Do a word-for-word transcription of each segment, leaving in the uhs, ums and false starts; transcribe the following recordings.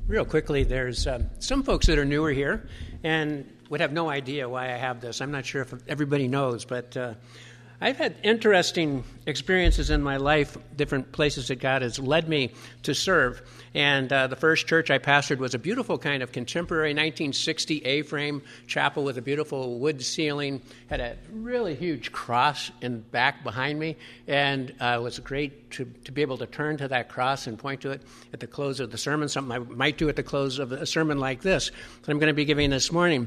real quickly, there's uh, some folks that are newer here and would have no idea why I have this. I'm not sure if everybody knows, but uh, I've had interesting experiences in my life, different places that God has led me to serve. And uh, the first church I pastored was a beautiful kind of contemporary nineteen sixty A-frame chapel with a beautiful wood ceiling, had a really huge cross in back behind me, and uh, it was great to, to be able to turn to that cross and point to it at the close of the sermon, something I might do at the close of a sermon like this that I'm going to be giving this morning.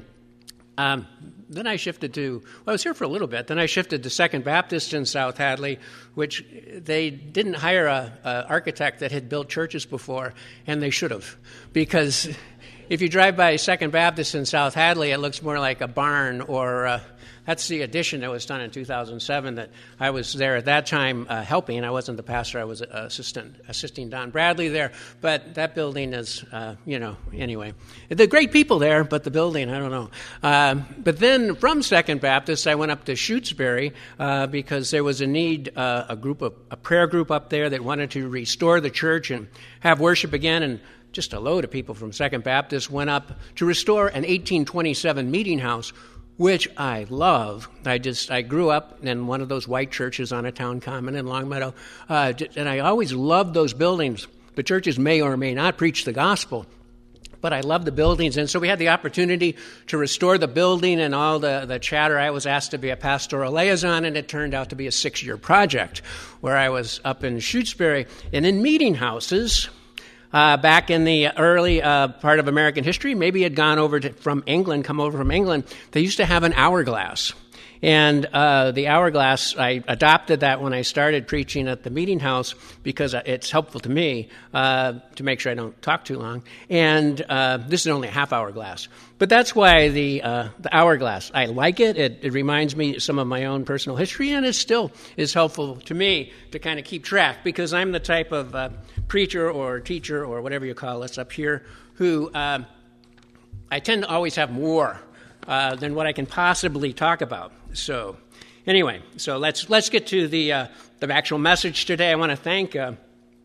Um, then I shifted to, well, I was here for a little bit. Then I shifted to Second Baptist in South Hadley, which they didn't hire a, a architect that had built churches before, and they should have. Because if you drive by Second Baptist in South Hadley, it looks more like a barn or uh, that's the addition that was done in two thousand seven that I was there at that time uh, helping. I wasn't the pastor. I was assistant, assisting Don Bradley there. But that building is, uh, you know, anyway. The great people there, but the building, I don't know. Um, but then from Second Baptist, I went up to Shutesbury uh, because there was a need, uh, a group of, a prayer group up there that wanted to restore the church and have worship again. And just a load of people from Second Baptist went up to restore an eighteen twenty-seven meeting house, which I love. I just I grew up in one of those white churches on a town common in Longmeadow, uh, and I always loved those buildings. The churches may or may not preach the gospel, but I love the buildings. And so we had the opportunity to restore the building and all the, the chatter. I was asked to be a pastoral liaison, and it turned out to be a six-year project where I was up in Shutesbury and in meeting houses. Uh, back in the early uh, part of American history, maybe had gone over to, from England, come over from England, they used to have an hourglass. And uh, the hourglass, I adopted that when I started preaching at the meeting house because it's helpful to me uh, to make sure I don't talk too long. And uh, this is only a half hourglass. But that's why the uh, the hourglass, I like it. it. It reminds me some of my own personal history, and it still is helpful to me to kind of keep track because I'm the type of uh, preacher or teacher or whatever you call us up here who uh, I tend to always have more uh, than what I can possibly talk about. So, anyway, so let's let's get to the uh, the actual message today. I want to thank uh,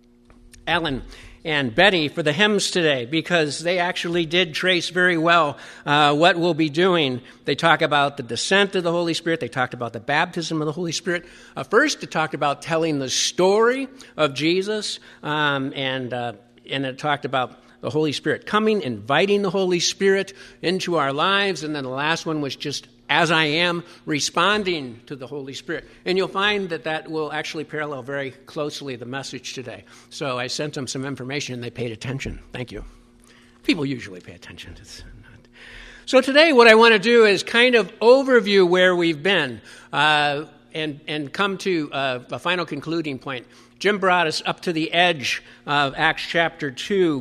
Alan and Betty for the hymns today because they actually did trace very well uh, what we'll be doing. They talk about the descent of the Holy Spirit. They talked about the baptism of the Holy Spirit. Uh, first, it talked about telling the story of Jesus, um, and uh, and it talked about the Holy Spirit coming, inviting the Holy Spirit into our lives, and then the last one was just as I am, responding to the Holy Spirit. And you'll find that that will actually parallel very closely the message today. So I sent them some information, and they paid attention. Thank you. People usually pay attention. It's not. So today what I want to do is kind of overview where we've been uh, and, and come to uh, a final concluding point. Jim brought us up to the edge of Acts chapter two,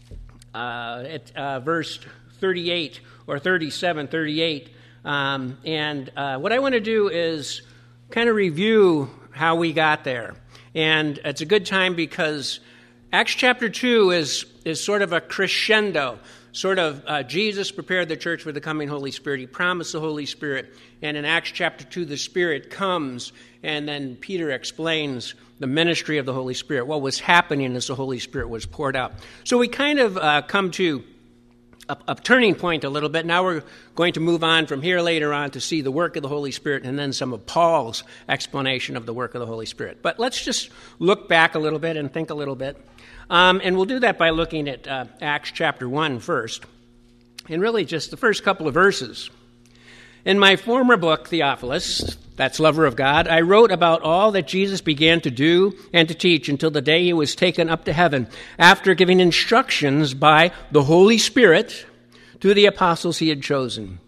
uh, at uh, verse thirty-eight, or thirty-seven, thirty-eight. Um, and uh, what I want to do is kind of review how we got there. And it's a good time because Acts chapter two is, is sort of a crescendo. Sort of uh, Jesus prepared the church for the coming Holy Spirit. He promised the Holy Spirit. And in Acts chapter two, the Spirit comes. And then Peter explains the ministry of the Holy Spirit, what was happening as the Holy Spirit was poured out. So we kind of uh, come to A, a turning point a little bit. Now we're going to move on from here later on to see the work of the Holy Spirit and then some of Paul's explanation of the work of the Holy Spirit. But let's just look back a little bit and think a little bit. Um, and we'll do that by looking at uh, Acts chapter one first. And really just the first couple of verses. In my former book, Theophilus, that's Lover of God, I wrote about all that Jesus began to do and to teach until the day he was taken up to heaven, after giving instructions by the Holy Spirit to the apostles he had chosen.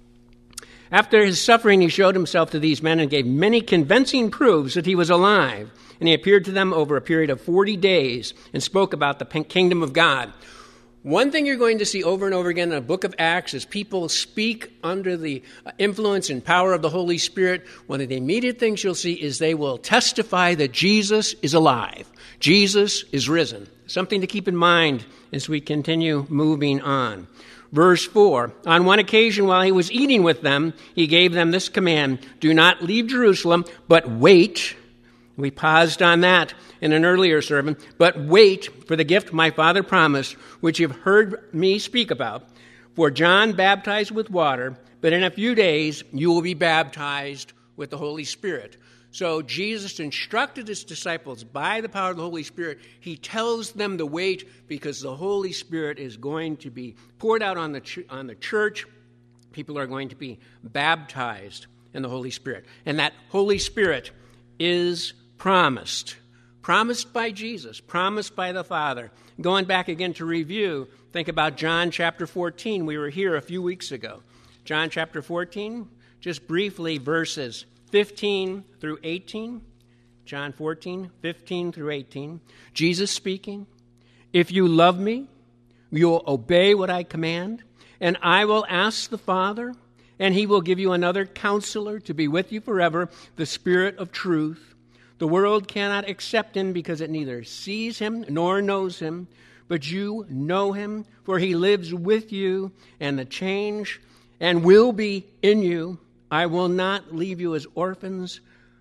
After his suffering, he showed himself to these men and gave many convincing proofs that he was alive. And he appeared to them over a period of forty days and spoke about the kingdom of God. One thing you're going to see over and over again in the book of Acts is people speak under the influence and power of the Holy Spirit. One of the immediate things you'll see is they will testify that Jesus is alive. Jesus is risen. Something to keep in mind as we continue moving on. Verse four, on one occasion while he was eating with them, he gave them this command, do not leave Jerusalem, but wait We paused on that in an earlier sermon. But wait for the gift my Father promised, which you've heard me speak about. For John baptized with water, but in a few days you will be baptized with the Holy Spirit. So Jesus instructed his disciples by the power of the Holy Spirit. He tells them to wait because the Holy Spirit is going to be poured out on the ch- on the church. People are going to be baptized in the Holy Spirit. And that Holy Spirit is promised. Promised by Jesus. Promised by the Father. Going back again to review, think about John chapter fourteen. We were here a few weeks ago. John chapter fourteen, just briefly, verses fifteen through eighteen. John fourteen, fifteen through eighteen. Jesus speaking, "If you love me, you will obey what I command, and I will ask the Father, and he will give you another counselor to be with you forever, the Spirit of truth. The world cannot accept him because it neither sees him nor knows him, but you know him, for he lives with you, and the change and will be in you. I will not leave you as orphans.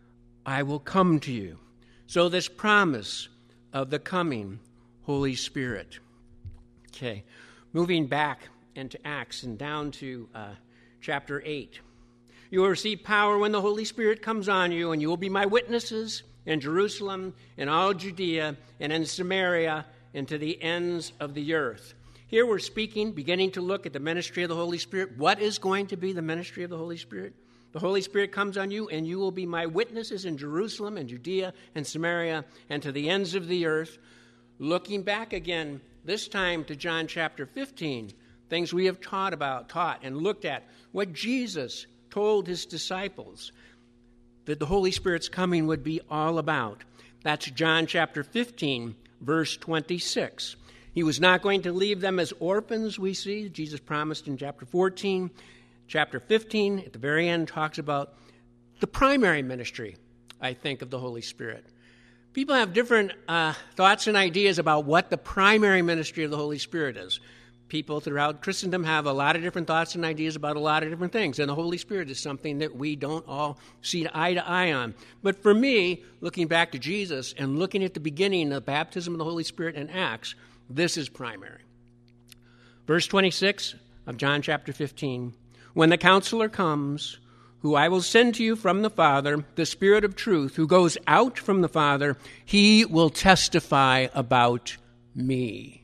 I will come to you." So this promise of the coming Holy Spirit. Okay, moving back into Acts and down to uh, chapter eight. "You will receive power when the Holy Spirit comes on you, and you will be my witnesses in Jerusalem, in all Judea, and in Samaria, and to the ends of the earth." Here we're speaking, beginning to look at the ministry of the Holy Spirit. What is going to be the ministry of the Holy Spirit? The Holy Spirit comes on you, and you will be my witnesses in Jerusalem and Judea and Samaria and to the ends of the earth. Looking back again, this time to John chapter fifteen, things we have taught about, taught and looked at, what Jesus told his disciples that the Holy Spirit's coming would be all about. That's John chapter fifteen, verse twenty-six. He was not going to leave them as orphans, we see. Jesus promised in chapter fourteen. Chapter fifteen, at the very end, talks about the primary ministry, I think, of the Holy Spirit. People have different uh, thoughts and ideas about what the primary ministry of the Holy Spirit is. People throughout Christendom have a lot of different thoughts and ideas about a lot of different things, and the Holy Spirit is something that we don't all see eye to eye on. But for me, looking back to Jesus and looking at the beginning of the baptism of the Holy Spirit in Acts, this is primary. Verse twenty-six of John chapter fifteen, "When the counselor comes, who I will send to you from the Father, the Spirit of truth, who goes out from the Father, he will testify about me."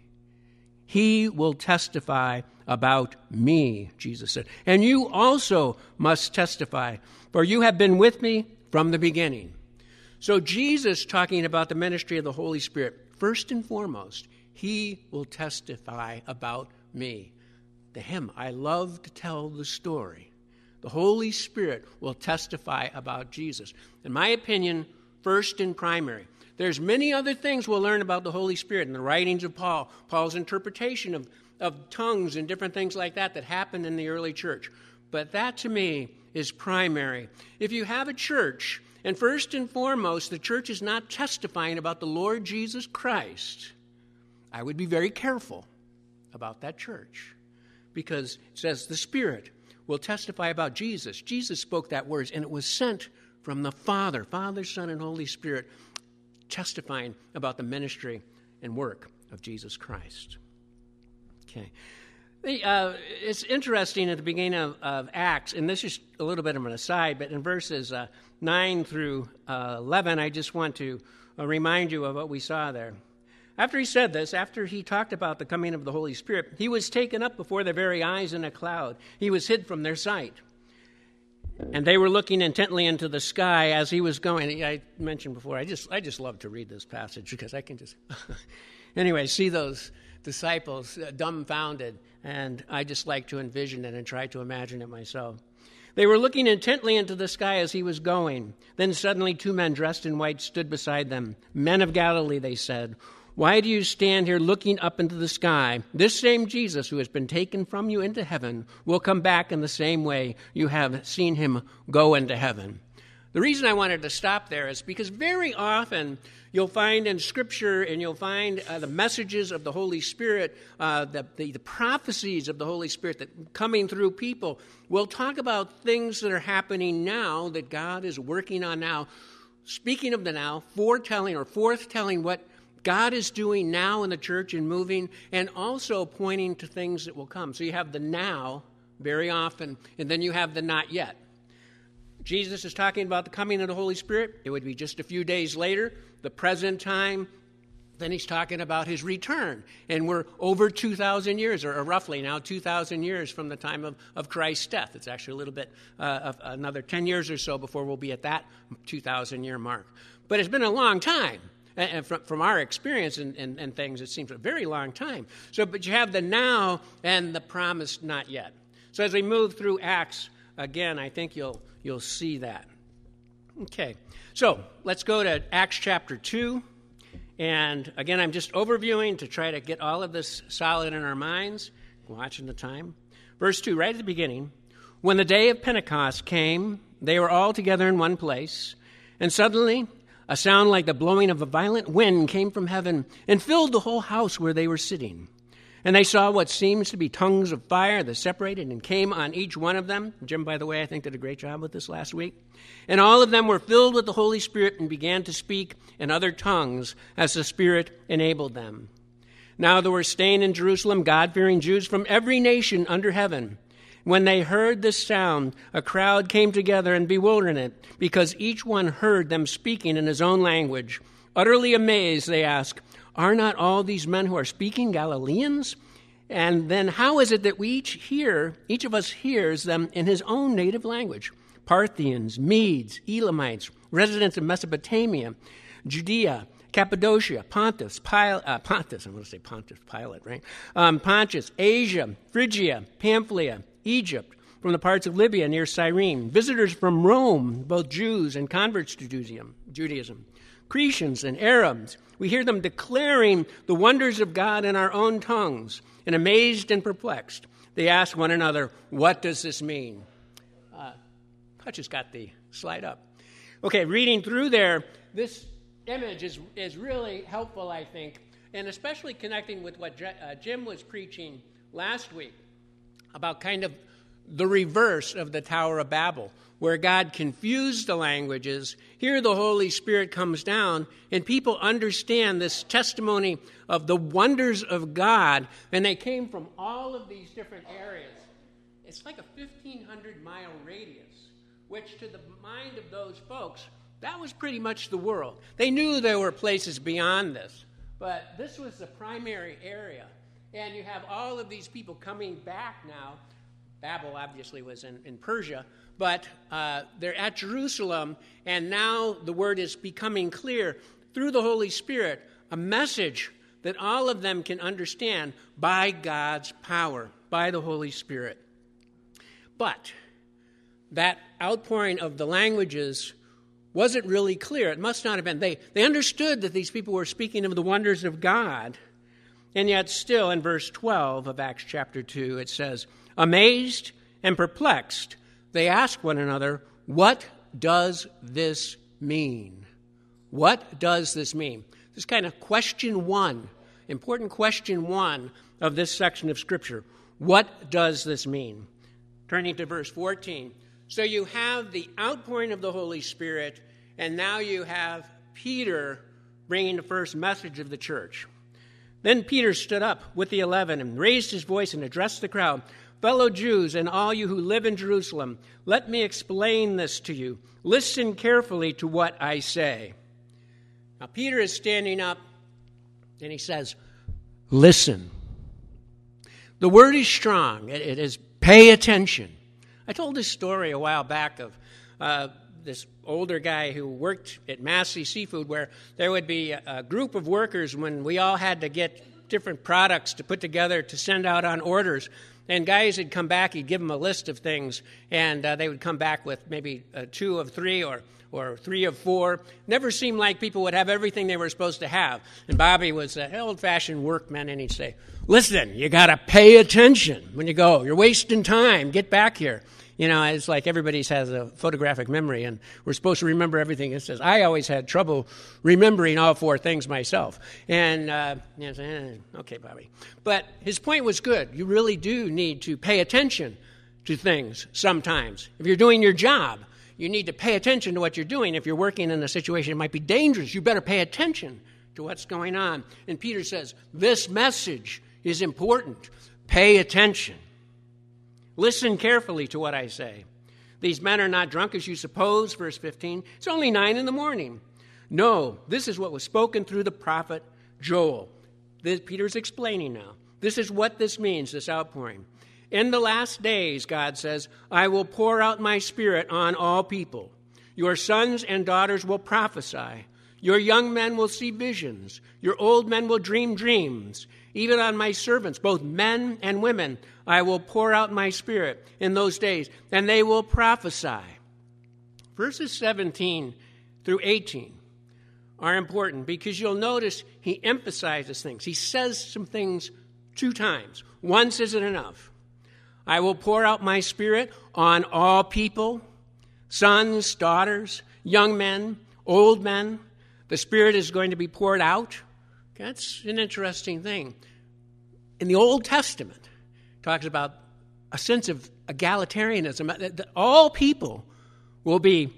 He will testify about me, Jesus said. "And you also must testify, for you have been with me from the beginning." So Jesus talking about the ministry of the Holy Spirit, first and foremost, he will testify about me. To him, I love to tell the story. The Holy Spirit will testify about Jesus. In my opinion, first and primary. There's many other things we'll learn about the Holy Spirit in the writings of Paul, Paul's interpretation of, of tongues and different things like that that happened in the early church. But that, to me, is primary. If you have a church, and first and foremost, the church is not testifying about the Lord Jesus Christ, I would be very careful about that church. Because it says the Spirit will testify about Jesus. Jesus spoke that words, and it was sent from the Father, Father, Son, and Holy Spirit, testifying about the ministry and work of Jesus Christ. Okay. The, uh, it's interesting at the beginning of, of Acts, and this is a little bit of an aside, but in verses uh, nine through uh, eleven, I just want to uh, remind you of what we saw there. After he said this, after he talked about the coming of the Holy Spirit, he was taken up before their very eyes in a cloud. He was hid from their sight. And they were looking intently into the sky as he was going. I mentioned before, I just I just love to read this passage because I can just, anyway, see those disciples uh, dumbfounded. And I just like to envision it and try to imagine it myself. They were looking intently into the sky as he was going. Then suddenly two men dressed in white stood beside them. "Men of Galilee," they said, "why do you stand here looking up into the sky? This same Jesus who has been taken from you into heaven will come back in the same way you have seen him go into heaven." The reason I wanted to stop there is because very often you'll find in Scripture and you'll find uh, the messages of the Holy Spirit, uh, the, the, the prophecies of the Holy Spirit that coming through people will talk about things that are happening now that God is working on now speaking of the now, foretelling or forthtelling what God is doing now in the church and moving, and also pointing to things that will come. So you have the now very often, and then you have the not yet. Jesus is talking about the coming of the Holy Spirit. It would be just a few days later, the present time. Then he's talking about his return. And we're over two thousand years, or roughly now two thousand years from the time of, of Christ's death. It's actually a little bit, uh, of another ten years or so before we'll be at that two thousand year mark. But it's been a long time. And from, from our experience and, and, and things, it seems a very long time. So, but you have the now and the promised not yet. So as we move through Acts, again, I think you'll you'll see that. Okay, so let's go to Acts chapter two. And again, I'm just overviewing to try to get all of this solid in our minds, watching the time. Verse two, right at the beginning. When the day of Pentecost came, they were all together in one place, and suddenly a sound like the blowing of a violent wind came from heaven and filled the whole house where they were sitting. And they saw what seems to be tongues of fire that separated and came on each one of them. Jim, by the way, I think did a great job with this last week. And all of them were filled with the Holy Spirit and began to speak in other tongues as the Spirit enabled them. Now there were staying in Jerusalem God-fearing Jews from every nation under heaven. When they heard this sound, a crowd came together in bewilderment because each one heard them speaking in his own language. Utterly amazed, they asked, "Are not all these men who are speaking Galileans? And then how is it that we each hear, each of us hears them in his own native language? Parthians, Medes, Elamites, residents of Mesopotamia, Judea, Cappadocia, Pontus, Pil- uh, Pontus, I'm going to say Pontus Pilate, right? Um, Pontus, Asia, Phrygia, Pamphylia, Egypt, from the parts of Libya near Cyrene, visitors from Rome, both Jews and converts to Judaism, Judaism, Cretians and Arabs. We hear them declaring the wonders of God in our own tongues, and amazed and perplexed, they ask one another, what does this mean?" Uh, Hutch has got the slide up. Okay, reading through there, this image is, is really helpful, I think, and especially connecting with what J- uh, Jim was preaching last week about kind of the reverse of the Tower of Babel, where God confused the languages. Here the Holy Spirit comes down, and people understand this testimony of the wonders of God, and they came from all of these different areas. It's like a fifteen hundred mile radius, which to the mind of those folks, that was pretty much the world. They knew there were places beyond this, but this was the primary area. And you have all of these people coming back now. Babel obviously was in, in Persia, but uh, they're at Jerusalem, and now the word is becoming clear through the Holy Spirit, a message that all of them can understand by God's power, by the Holy Spirit. But that outpouring of the languages wasn't really clear. It must not have been. They, they understood that these people were speaking of the wonders of God, and yet still in verse twelve of Acts chapter two, it says, amazed and perplexed, they ask one another, what does this mean? What does this mean? This is kind of question one, important question one of this section of Scripture. What does this mean? Turning to verse fourteen. So you have the outpouring of the Holy Spirit, and now you have Peter bringing the first message of the church. Then Peter stood up with the eleven and raised his voice and addressed the crowd. Fellow Jews and all you who live in Jerusalem, let me explain this to you. Listen carefully to what I say. Now Peter is standing up and he says, listen. The word is strong. It, it is pay attention. I told this story a while back of uh, this older guy who worked at Massey Seafood, where there would be a, a group of workers when we all had to get different products to put together to send out on orders. And guys would come back, he'd give them a list of things, and uh, they would come back with maybe uh, two of three or or three of four. Never seemed like people would have everything they were supposed to have. And Bobby was an old-fashioned workman, and he'd say, listen, you got to pay attention when you go. You're wasting time. Get back here. You know, it's like everybody has a photographic memory, and we're supposed to remember everything it says. I always had trouble remembering all four things myself. And, uh, you know, eh, okay, Bobby. But his point was good. You really do need to pay attention to things sometimes. If you're doing your job, you need to pay attention to what you're doing. If you're working in a situation that might be dangerous, you better pay attention to what's going on. And Peter says, this message is important. Pay attention. Listen carefully to what I say. These men are not drunk as you suppose, verse fifteen. It's only nine in the morning. No, this is what was spoken through the prophet Joel. This, Peter's explaining now. This is what this means, this outpouring. In the last days, God says, I will pour out my Spirit on all people. Your sons and daughters will prophesy. Your young men will see visions. Your old men will dream dreams. Even on my servants, both men and women, I will pour out my Spirit in those days, and they will prophesy. Verses seventeen through eighteen are important because you'll notice he emphasizes things. He says some things two times. Once isn't enough. I will pour out my Spirit on all people, sons, daughters, young men, old men. The Spirit is going to be poured out. That's an interesting thing. In the Old Testament, it talks about a sense of egalitarianism. All people will be,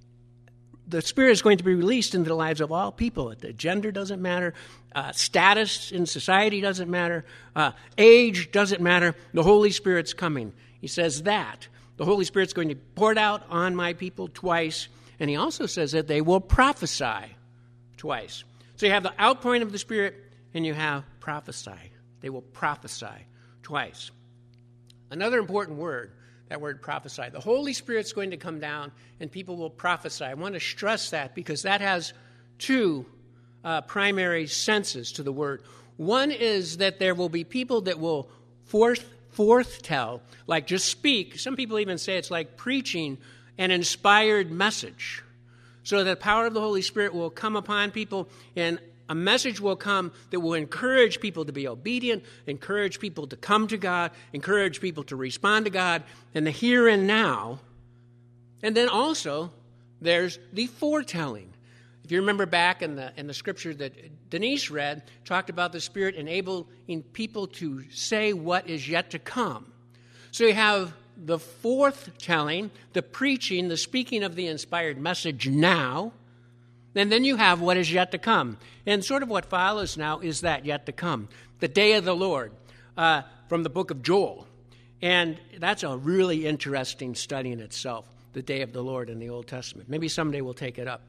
the Spirit is going to be released into the lives of all people. The gender doesn't matter. Uh, status in society doesn't matter. Uh, age doesn't matter. The Holy Spirit's coming. He says that. The Holy Spirit's going to be poured out on my people twice. And he also says that they will prophesy twice. So you have the outpouring of the Spirit and you have prophesy. They will prophesy twice. Another important word, that word prophesy. The Holy Spirit's going to come down and people will prophesy. I want to stress that because that has two uh, primary senses to the word. One is that there will be people that will forth, forth tell, like just speak. Some people even say it's like preaching an inspired message. So the power of the Holy Spirit will come upon people and a message will come that will encourage people to be obedient, encourage people to come to God, encourage people to respond to God in the here and now. And then also, there's the foretelling. If you remember back in the in the scripture that Denise read, talked about the Spirit enabling people to say what is yet to come. So you have the foretelling, the preaching, the speaking of the inspired message now. And then you have what is yet to come. And sort of what follows now is that yet to come. The day of the Lord uh, from the book of Joel. And that's a really interesting study in itself, the day of the Lord in the Old Testament. Maybe someday we'll take it up.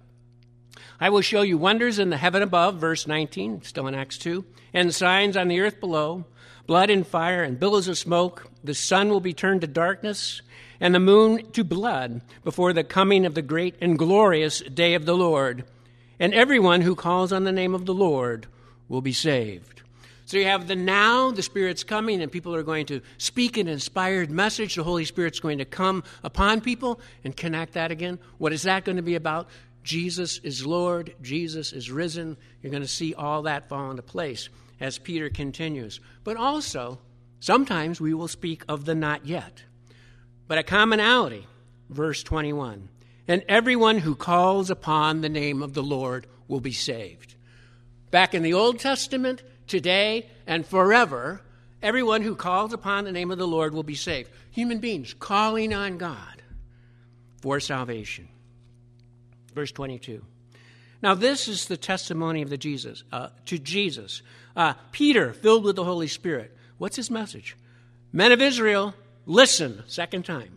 I will show you wonders in the heaven above, verse nineteen, still in Acts two, and signs on the earth below, blood and fire and billows of smoke. The sun will be turned to darkness and the moon to blood before the coming of the great and glorious day of the Lord. And everyone who calls on the name of the Lord will be saved. So you have the now, the Spirit's coming, and people are going to speak an inspired message. The Holy Spirit's going to come upon people and connect that again. What is that going to be about? Jesus is Lord. Jesus is risen. You're going to see all that fall into place as Peter continues. But also, sometimes we will speak of the not yet. But a commonality, verse twenty-one. And everyone who calls upon the name of the Lord will be saved. Back in the Old Testament, today, and forever, everyone who calls upon the name of the Lord will be saved. Human beings calling on God for salvation. Verse twenty-two. Now this is the testimony of the Jesus uh, to Jesus. Uh, Peter, filled with the Holy Spirit. What's his message? Men of Israel, listen, second time.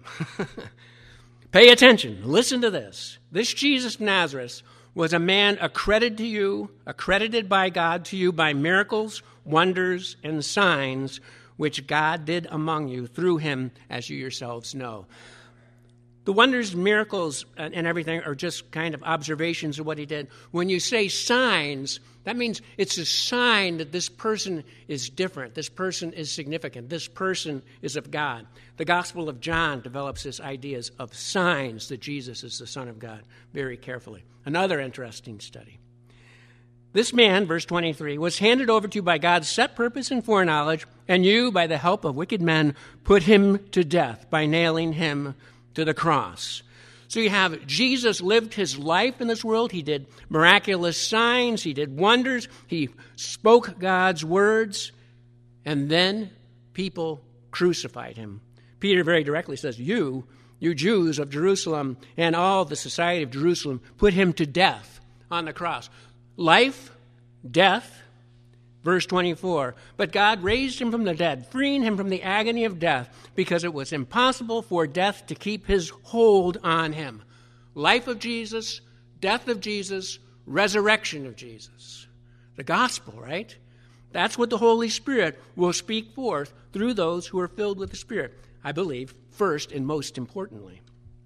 Pay attention. Listen to this. This Jesus of Nazareth was a man accredited to you, accredited by God to you by miracles, wonders, and signs, which God did among you through him, as you yourselves know. The wonders, miracles, and everything are just kind of observations of what he did. When you say signs, that means it's a sign that this person is different. This person is significant. This person is of God. The Gospel of John develops this ideas of signs that Jesus is the Son of God very carefully. Another interesting study. This man, verse twenty-three, was handed over to you by God's set purpose and foreknowledge, and you, by the help of wicked men, put him to death by nailing him to the cross. So you have Jesus lived his life in this world. He did miraculous signs. He did wonders. He spoke God's words. And then people crucified him. Peter very directly says, you you Jews of Jerusalem and all the society of Jerusalem, put him to death on the cross. Life, death, verse twenty-four. But God raised him from the dead, freeing him from the agony of death, because it was impossible for death to keep his hold on him. Life of Jesus, death of Jesus, resurrection of Jesus. The gospel, right? That's what the Holy Spirit will speak forth through those who are filled with the Spirit. I believe, first and most importantly.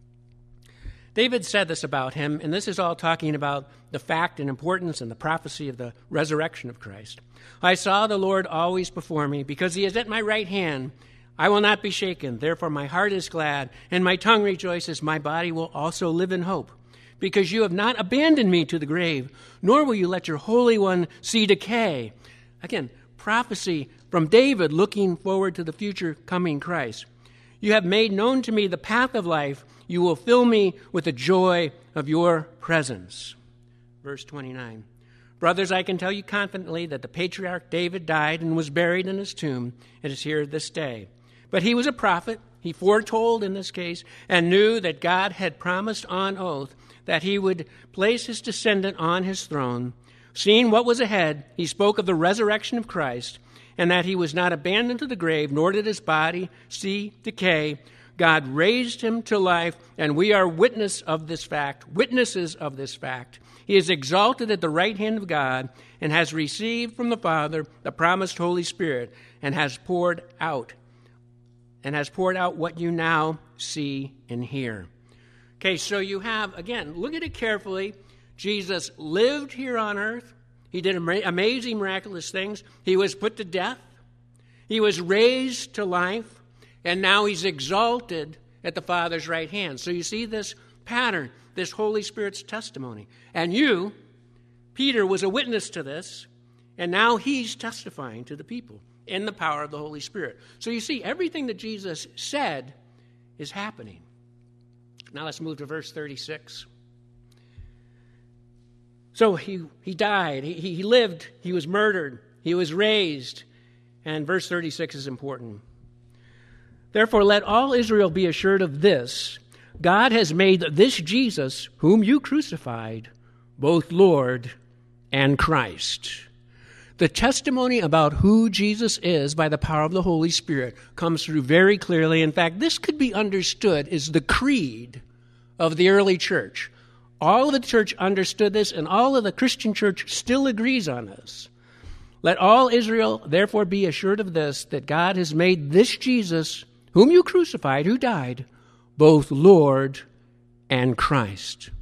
David said this about him, and this is all talking about the fact and importance and the prophecy of the resurrection of Christ. I saw the Lord always before me, because he is at my right hand. I will not be shaken. Therefore my heart is glad, and my tongue rejoices. My body will also live in hope, because you have not abandoned me to the grave, nor will you let your Holy One see decay. Again, prophecy from David looking forward to the future coming Christ. You have made known to me the path of life. You will fill me with the joy of your presence. Verse twenty-nine. Brothers, I can tell you confidently that the patriarch David died and was buried in his tomb. It is here this day. But he was a prophet. He foretold in this case and knew that God had promised on oath that he would place his descendant on his throne. Seeing what was ahead, he spoke of the resurrection of Christ, and that he was not abandoned to the grave, nor did his body see decay. God raised him to life, and we are witness of this fact, witnesses of this fact. He is exalted at the right hand of God, and has received from the Father the promised Holy Spirit, and has poured out, and has poured out what you now see and hear. Okay, so you have, again, look at it carefully. Jesus lived here on earth. He did amazing, miraculous things. He was put to death. He was raised to life. And now he's exalted at the Father's right hand. So you see this pattern, this Holy Spirit's testimony. And you, Peter, was a witness to this. And now he's testifying to the people in the power of the Holy Spirit. So you see, everything that Jesus said is happening. Now let's move to verse thirty-six. So he, he died, he, he lived, he was murdered, he was raised. And verse thirty-six is important. Therefore, let all Israel be assured of this: God has made this Jesus, whom you crucified, both Lord and Christ. The testimony about who Jesus is by the power of the Holy Spirit comes through very clearly. In fact, this could be understood as the creed of the early church. All of the church understood this, and all of the Christian church still agrees on this. Let all Israel therefore be assured of this, that God has made this Jesus, whom you crucified, who died, both Lord and Christ.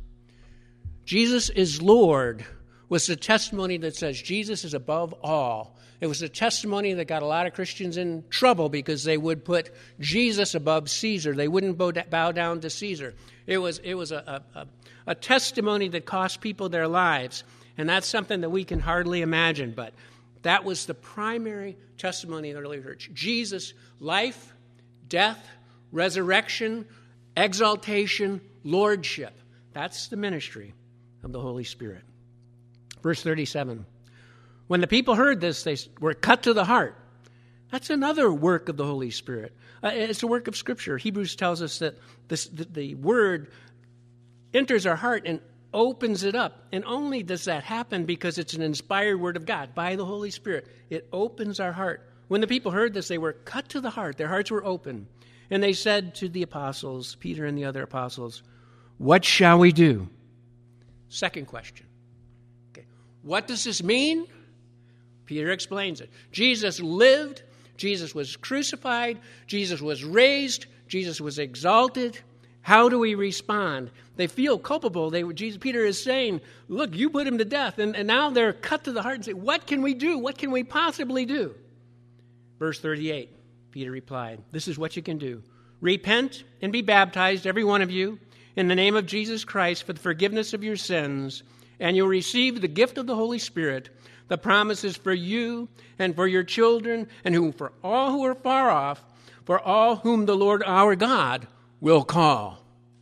Jesus is Lord was the testimony that says Jesus is above all. It was a testimony that got a lot of Christians in trouble because they would put Jesus above Caesar. They wouldn't bow down to Caesar. It was, it was a, a, a testimony that cost people their lives, and that's something that we can hardly imagine, but that was the primary testimony in the early church. Jesus, life, death, resurrection, exaltation, lordship. That's the ministry of the Holy Spirit. Verse thirty-seven. When the people heard this, they were cut to the heart. That's another work of the Holy Spirit. Uh, it's a work of Scripture. Hebrews tells us that this, the, the Word enters our heart and opens it up. And only does that happen because it's an inspired Word of God by the Holy Spirit. It opens our heart. When the people heard this, they were cut to the heart. Their hearts were open. And they said to the apostles, Peter and the other apostles, "What shall we do?" Second question. Okay. What does this mean? Peter explains it. Jesus lived. Jesus was crucified. Jesus was raised. Jesus was exalted. How do we respond? They feel culpable. They, Jesus, Peter is saying, look, you put him to death. And, and now they're cut to the heart and say, what can we do? What can we possibly do? Verse thirty-eight, Peter replied, this is what you can do. Repent and be baptized, every one of you, in the name of Jesus Christ for the forgiveness of your sins, and you'll receive the gift of the Holy Spirit. The promise is for you and for your children, and whom for all who are far off, for all whom the Lord our God will call.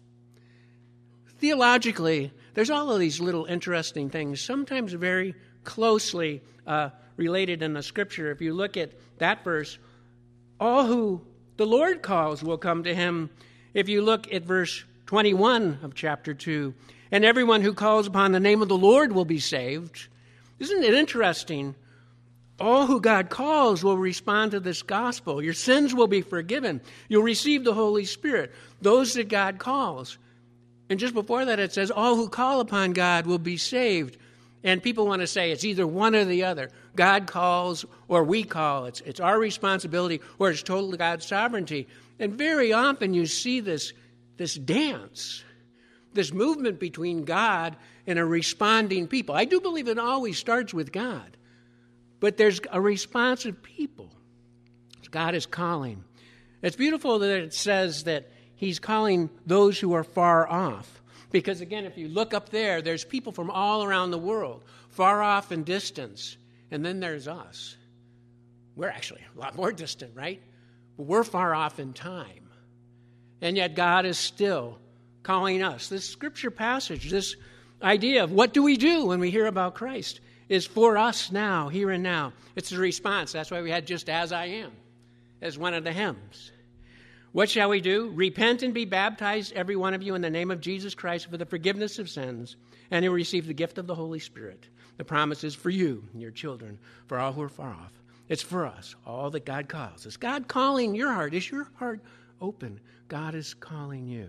Theologically, there's all of these little interesting things, sometimes very closely uh, related in the Scripture. If you look at that verse, all who the Lord calls will come to him. If you look at verse twenty-one of chapter two, and everyone who calls upon the name of the Lord will be saved. Isn't it interesting? All who God calls will respond to this gospel. Your sins will be forgiven. You'll receive the Holy Spirit. Those that God calls. And just before that it says, all who call upon God will be saved. And people want to say it's either one or the other. God calls or we call. It's, it's our responsibility or it's total God's sovereignty. And very often you see this, this dance, this movement between God and a responding people. I do believe it always starts with God. But there's a responsive people. God is calling. It's beautiful that it says that he's calling those who are far off. Because again, if you look up there, there's people from all around the world, far off in distance. And then there's us. We're actually a lot more distant, right? But we're far off in time. And yet God is still calling us. This scripture passage, this idea of what do we do when we hear about Christ, is for us now, here and now. It's a response. That's why we had just as I am as one of the hymns. What shall we do? Repent and be baptized, every one of you, in the name of Jesus Christ for the forgiveness of sins, and you'll receive the gift of the Holy Spirit. The promise is for you and your children, for all who are far off. It's for us, all that God calls. Is God calling your heart? Is your heart open? God is calling you.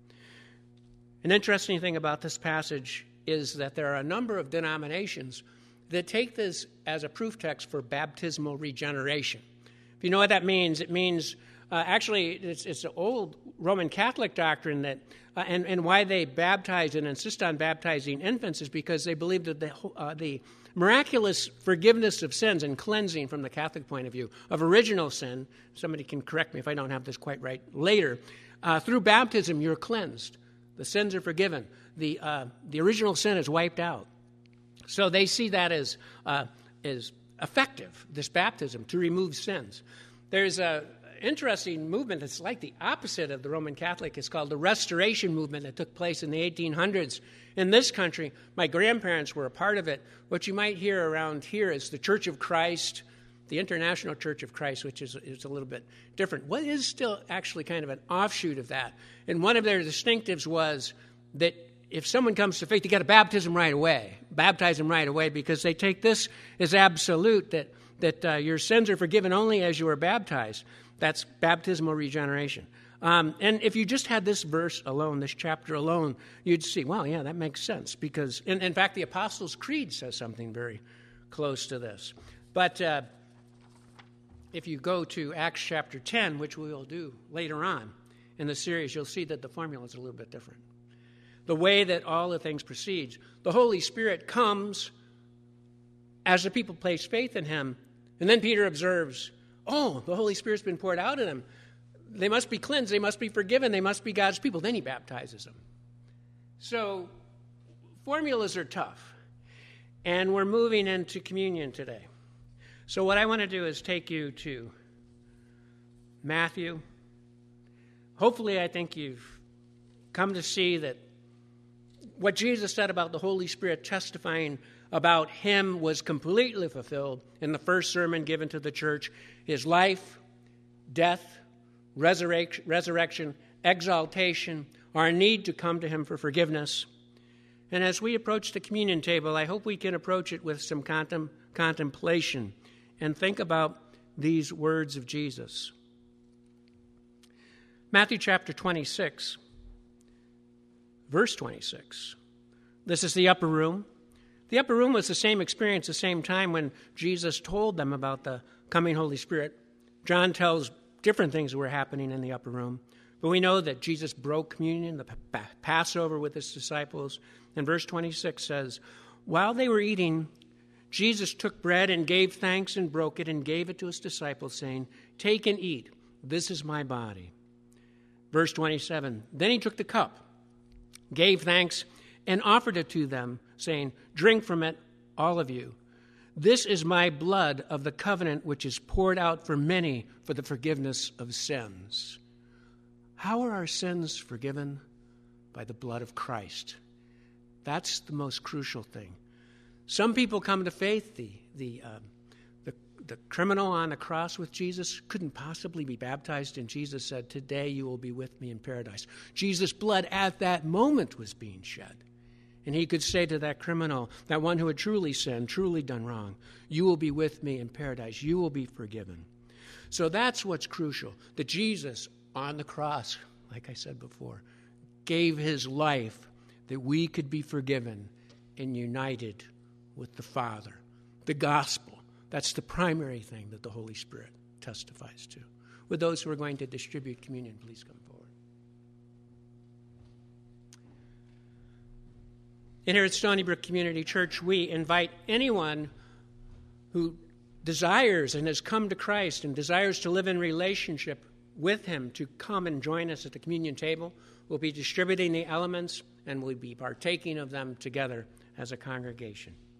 An interesting thing about this passage is that there are a number of denominations that take this as a proof text for baptismal regeneration. If you know what that means, it means uh, actually it's, it's an old Roman Catholic doctrine that, uh, and, and why they baptize and insist on baptizing infants is because they believe that the, uh, the miraculous forgiveness of sins and cleansing from the Catholic point of view of original sin, somebody can correct me if I don't have this quite right later, uh, through baptism you're cleansed. The sins are forgiven. The, uh, the original sin is wiped out. So they see that as, uh, as effective, this baptism, to remove sins. There's an interesting movement that's like the opposite of the Roman Catholic. It's called the Restoration Movement that took place in the eighteen hundreds in this country. My grandparents were a part of it. What you might hear around here is the Church of Christ, the International Church of Christ, which is, is a little bit different. What is still actually kind of an offshoot of that? And one of their distinctives was that if someone comes to faith, you got to baptize them right away. Baptize them right away because they take this as absolute, that, that uh, your sins are forgiven only as you are baptized. That's baptismal regeneration. Um, and if you just had this verse alone, this chapter alone, you'd see, well, yeah, that makes sense. Because, in, in fact, the Apostles' Creed says something very close to this. But uh, if you go to Acts chapter ten, which we will do later on in the series, you'll see that the formula is a little bit different. The way that all the things proceeds. The Holy Spirit comes as the people place faith in him. And then Peter observes, oh, the Holy Spirit's been poured out in them. They must be cleansed. They must be forgiven. They must be God's people. Then he baptizes them. So formulas are tough. And we're moving into communion today. So what I want to do is take you to Matthew. Hopefully, I think you've come to see that what Jesus said about the Holy Spirit testifying about him was completely fulfilled in the first sermon given to the church. His life, death, resurrection, resurrection, exaltation, our need to come to him for forgiveness. And as we approach the communion table, I hope we can approach it with some contem- contemplation and think about these words of Jesus. Matthew chapter twenty-six. Verse twenty-six. This is the upper room. The upper room was the same experience, the same time when Jesus told them about the coming Holy Spirit. John tells different things that were happening in the upper room. But we know that Jesus broke communion, the Passover with his disciples. And verse twenty-six says, while they were eating, Jesus took bread and gave thanks and broke it and gave it to his disciples, saying, take and eat. This is my body. Verse twenty-seven, then he took the cup, gave thanks, and offered it to them, saying, drink from it, all of you. This is my blood of the covenant, which is poured out for many for the forgiveness of sins. How are our sins forgiven? By the blood of Christ. That's the most crucial thing. Some people come to faith, the, the, uh, the, the criminal on the cross with Jesus couldn't possibly be baptized, and Jesus said, "Today you will be with me in paradise." Jesus' blood at that moment was being shed. And he could say to that criminal, that one who had truly sinned, truly done wrong, "You will be with me in paradise. You will be forgiven." So that's what's crucial, that Jesus on the cross, like I said before, gave his life that we could be forgiven and united with the Father. The gospel, that's the primary thing that the Holy Spirit testifies to. Would those who are going to distribute communion please come forward? And here at Stony Brook Community Church, we invite anyone who desires and has come to Christ and desires to live in relationship with him to come and join us at the communion table. We'll be distributing the elements and we'll be partaking of them together as a congregation.